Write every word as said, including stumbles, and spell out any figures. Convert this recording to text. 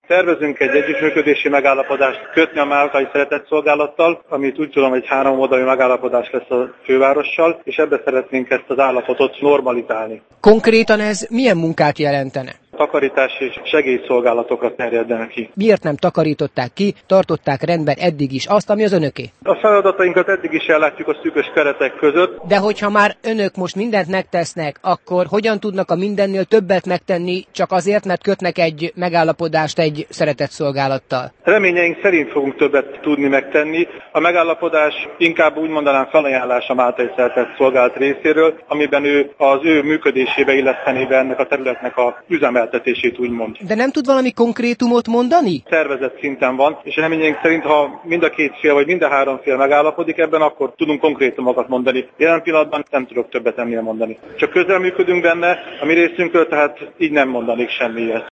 Tervezünk egy együttműködési megállapodást kötni a Máltai Szeretetszolgálattal, amit úgy tudom, hogy három oldalú megállapodás lesz a fővárossal, és ebbe szeretnénk ezt az állapotot normalizálni. Konkrétan ez milyen munkát jelentene? Takarítás és segélyszolgálatokra terjedne ki. Miért nem takarították ki, tartották rendben eddig is azt, ami az önöké? A feladatainkat eddig is ellátjuk a szűkös keretek között. De hogyha már önök most mindent megtesznek, akkor hogyan tudnak a mindennél többet megtenni, csak azért, mert kötnek egy megállapodást egy szeretetszolgálattal? Reményeink szerint fogunk többet tudni megtenni. A megállapodás inkább úgy mondanám felajánlás a Máltai Szeretetszolgálat részéről, amiben ő az ő működésébe illesztené be ennek a területnek a üzemeltetését, úgymond. De nem tud valami konkrétumot mondani? Szervezett szinten van, és reményeink szerint, ha mind a két fél vagy mind a három fél megállapodik ebben, akkor tudunk konkrétumokat mondani. Jelen pillanatban nem tudok többet ennél mondani. Csak közelműködünk benne, a mi részünkről, tehát így nem mondanék semmiért.